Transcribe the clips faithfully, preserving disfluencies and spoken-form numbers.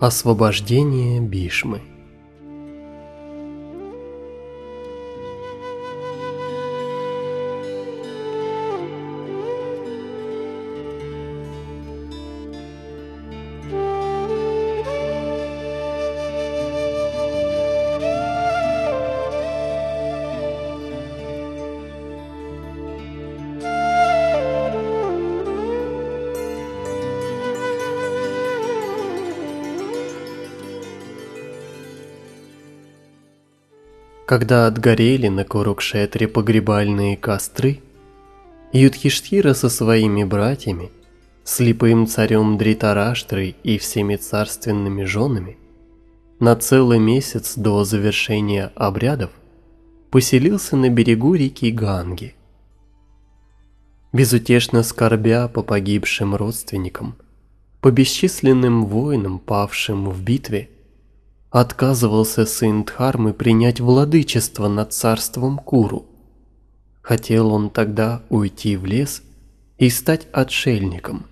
Освобождение Бишмы. Когда отгорели на Курукшетре погребальные костры, Юдхиштхира со своими братьями, слепым царем Дритараштрой и всеми царственными женами на целый месяц до завершения обрядов поселился на берегу реки Ганги. Безутешно скорбя по погибшим родственникам, по бесчисленным воинам, павшим в битве, отказывался сын Дхармы принять владычество над царством Куру. Хотел он тогда уйти в лес и стать отшельником.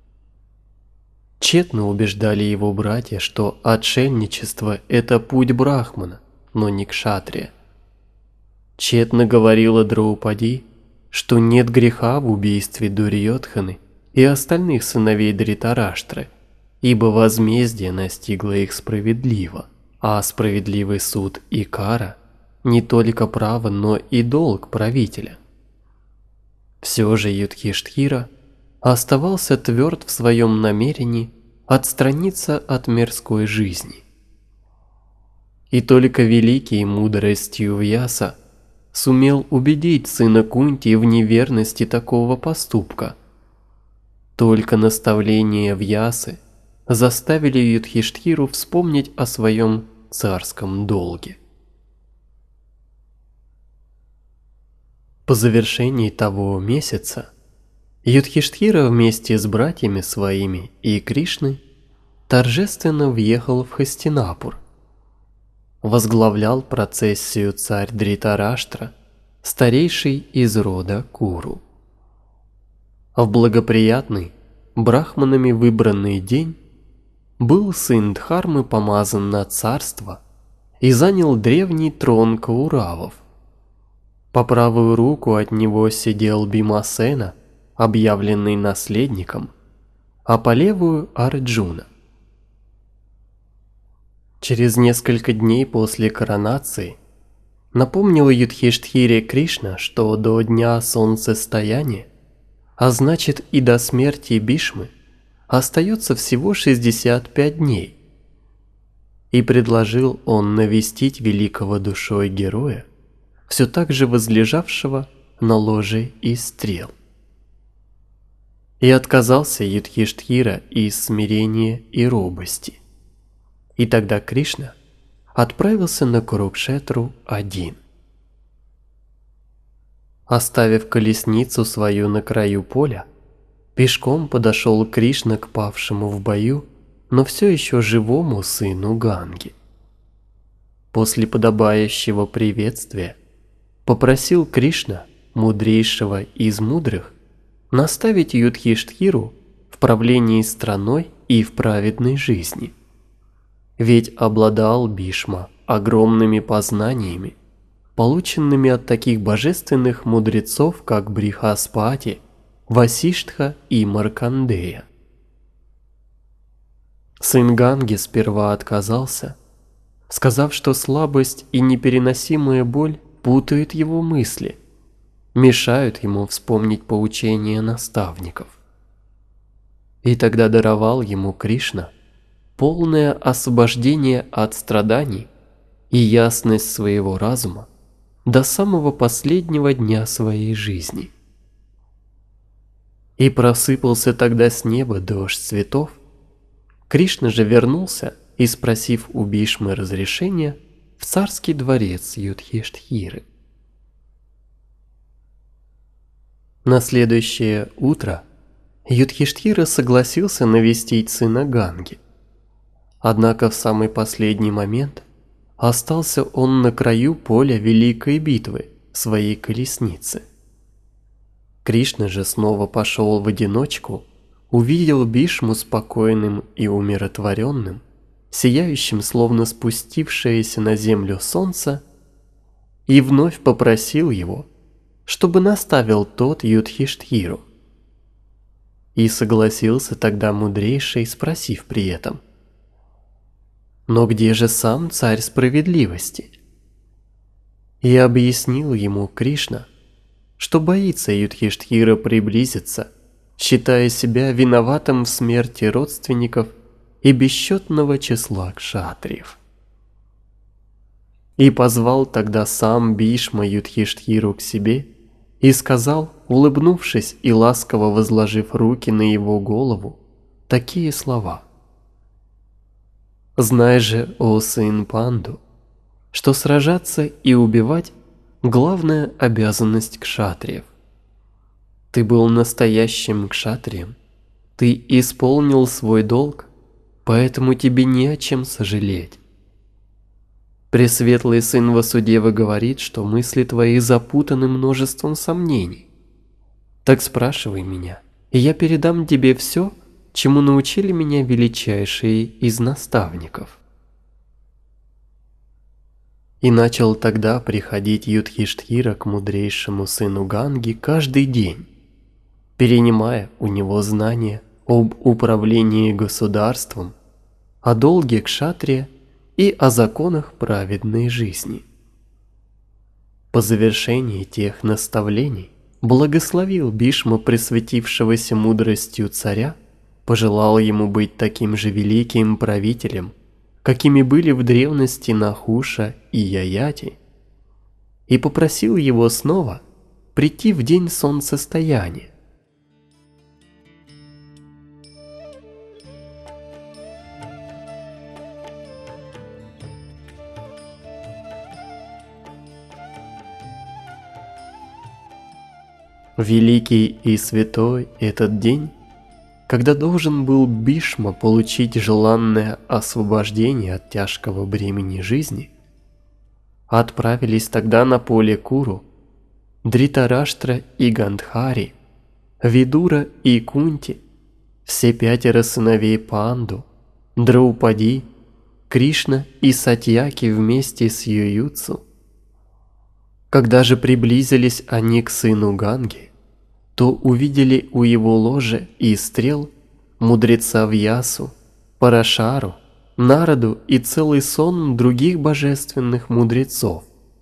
Тщетно убеждали его братья, что отшельничество – это путь брахмана, но не кшатрия. Тщетно говорила Драупади, что нет греха в убийстве Дурьодханы и остальных сыновей Дритараштры, ибо возмездие настигло их справедливо. А справедливый суд и кара – не только право, но и долг правителя. Все же Юдхиштхира оставался тверд в своем намерении отстраниться от мирской жизни. И только великий мудростью Вьяса сумел убедить сына Кунти в неверности такого поступка. Только наставления Вьясы заставили Юдхиштхиру вспомнить о своем царском долге. По завершении того месяца Юдхиштхира вместе с братьями своими и Кришной торжественно въехал в Хастинапур. Возглавлял процессию царь Дритараштра, старейший из рода Куру. В благоприятный, брахманами выбранный день был сын Дхармы помазан на царство и занял древний трон Кауравов. По правую руку от него сидел Бимасена, объявленный наследником, а по левую – Арджуна. Через несколько дней после коронации напомнил Юдхиштхире Кришна, что до дня солнцестояния, а значит и до смерти Бишмы, остается всего шестьдесят пять дней, и предложил он навестить великого душой героя, все так же возлежавшего на ложе из стрел. И отказался Юдхиштхира из смирения и робости. И тогда Кришна отправился на Курукшетру один. Оставив колесницу свою на краю поля, пешком подошел Кришна к павшему в бою, но все еще живому сыну Ганги. После подобающего приветствия попросил Кришна, мудрейшего из мудрых, наставить Юдхиштхиру в правлении страной и в праведной жизни. Ведь обладал Бишма огромными познаниями, полученными от таких божественных мудрецов, как Брихаспати, Васиштха и Маркандея. Сын Ганги сперва отказался, сказав, что слабость и непереносимая боль путают его мысли, мешают ему вспомнить поучения наставников. И тогда даровал ему Кришна полное освобождение от страданий и ясность своего разума до самого последнего дня своей жизни. И просыпался тогда с неба дождь цветов. Кришна же вернулся и, спросив у Бишмы разрешения, в царский дворец Юдхиштхиры. На следующее утро Юдхиштхира согласился навестить сына Ганги. Однако в самый последний момент остался он на краю поля великой битвы своей колесницы. Кришна же снова пошел в одиночку, увидел Бишму спокойным и умиротворенным, сияющим словно спустившееся на землю солнце, и вновь попросил его, чтобы наставил тот Юдхиштхиру. И согласился тогда мудрейший, спросив при этом: «Но где же сам царь справедливости?» И объяснил ему Кришна, что боится Юдхиштхира приблизиться, считая себя виноватым в смерти родственников и бесчетного числа кшатриев. И позвал тогда сам Бишма Юдхиштхиру к себе и сказал, улыбнувшись и ласково возложив руки на его голову, такие слова: «Знай же, о сын Панду, что сражаться и убивать – главная обязанность кшатриев. Ты был настоящим кшатрием, ты исполнил свой долг, поэтому тебе не о чем сожалеть. Пресветлый сын Васудевы говорит, что мысли твои запутаны множеством сомнений. Так спрашивай меня, и я передам тебе все, чему научили меня величайшие из наставников». И начал тогда приходить Юдхиштхира к мудрейшему сыну Ганги каждый день, перенимая у него знания об управлении государством, о долге кшатрия и о законах праведной жизни. По завершении тех наставлений благословил Бишма пресветившегося мудростью царя, пожелал ему быть таким же великим правителем, какими были в древности Нахуша и Яяти, и попросил его снова прийти в день солнцестояния. Великий и святой этот день, когда должен был Бишма получить желанное освобождение от тяжкого бремени жизни, отправились тогда на поле Куру Дритараштра и Гандхари, Видура и Кунти, все пятеро сыновей Панду, Драупади, Кришна и Сатьяки вместе с Ююцу. Когда же приблизились они к сыну Ганги, то увидели у его ложа и стрел мудреца Вьясу, Парашару, Нараду и целый сон других божественных мудрецов.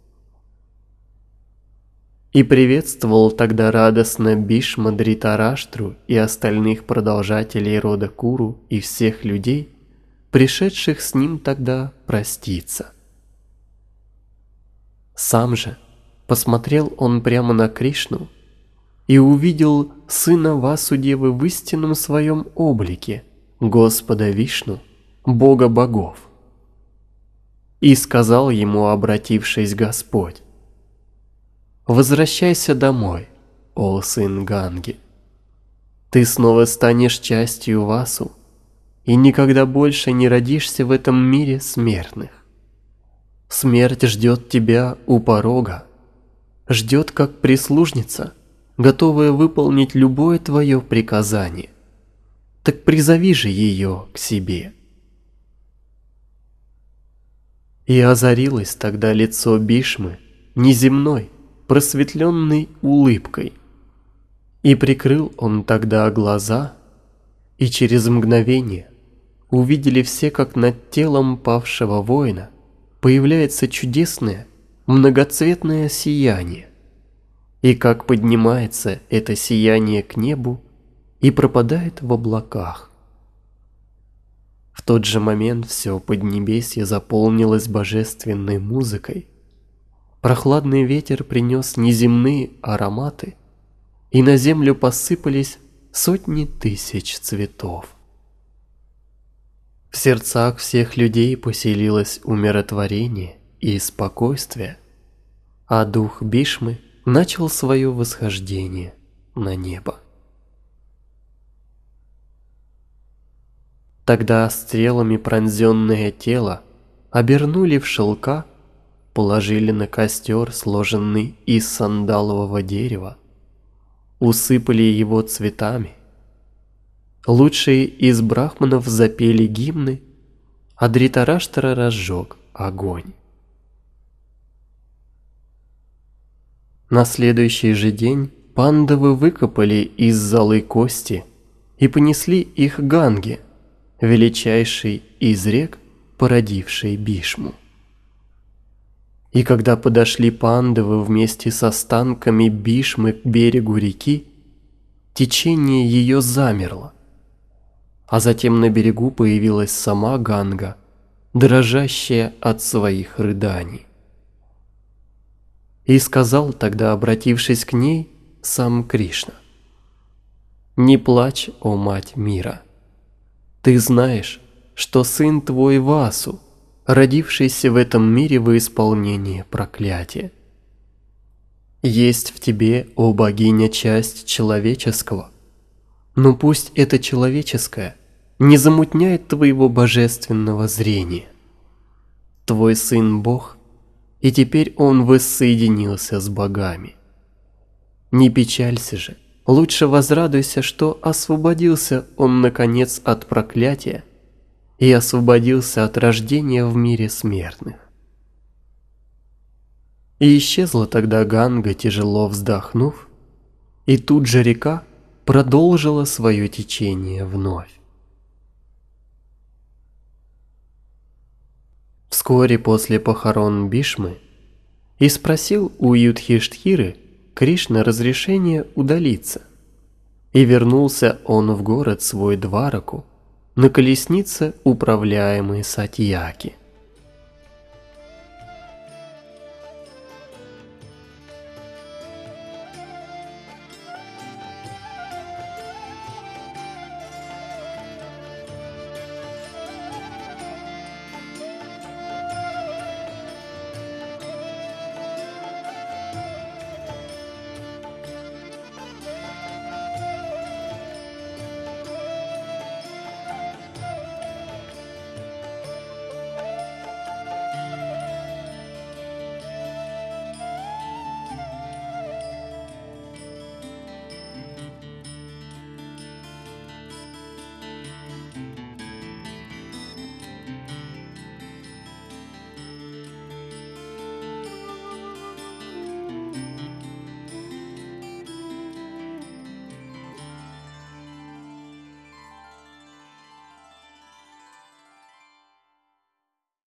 И приветствовал тогда радостно Бишма Дритараштру и остальных продолжателей рода Куру и всех людей, пришедших с ним тогда проститься. Сам же посмотрел он прямо на Кришну и увидел сына Васудевы в истинном своем облике, Господа Вишну, Бога богов. И сказал ему, обратившись Господь: «Возвращайся домой, о сын Ганги. Ты снова станешь частью Васу и никогда больше не родишься в этом мире смертных. Смерть ждет тебя у порога, ждет как прислужница, готовая выполнить любое твое приказание. Так призови же ее к себе». И озарилось тогда лицо Бишмы неземной, просветленной улыбкой. И прикрыл он тогда глаза, и через мгновение увидели все, как над телом павшего воина появляется чудесное, многоцветное сияние, и как поднимается это сияние к небу и пропадает в облаках. В тот же момент все поднебесье заполнилось божественной музыкой. Прохладный ветер принес неземные ароматы, и на землю посыпались сотни тысяч цветов. В сердцах всех людей поселилось умиротворение и спокойствие, а дух Бишмы начал свое восхождение на небо. Тогда стрелами пронзенное тело обернули в шелка, положили на костер, сложенный из сандалового дерева, усыпали его цветами. Лучшие из брахманов запели гимны, а Дритараштра разжег огонь. На следующий же день пандавы выкопали из золы кости и понесли их Ганге, величайшей из рек, породившей Бишму. И когда подошли пандавы вместе с останками Бишмы к берегу реки, течение ее замерло, а затем на берегу появилась сама Ганга, дрожащая от своих рыданий. И сказал тогда, обратившись к ней, сам Кришна: «Не плачь, о мать мира! Ты знаешь, что сын твой Васу, родившийся в этом мире во исполнение проклятия. Есть в тебе, о богиня, часть человеческого, но пусть это человеческое не замутняет твоего божественного зрения. Твой сын Бог, и теперь он воссоединился с богами. Не печалься же, лучше возрадуйся, что освободился он, наконец, от проклятия и освободился от рождения в мире смертных». И исчезла тогда Ганга, тяжело вздохнув, и тут же река продолжила свое течение вновь. Вскоре после похорон Бишмы и спросил у Юдхиштхиры Кришна разрешение удалиться, и вернулся он в город свой Двараку на колеснице, управляемой Сатьяки.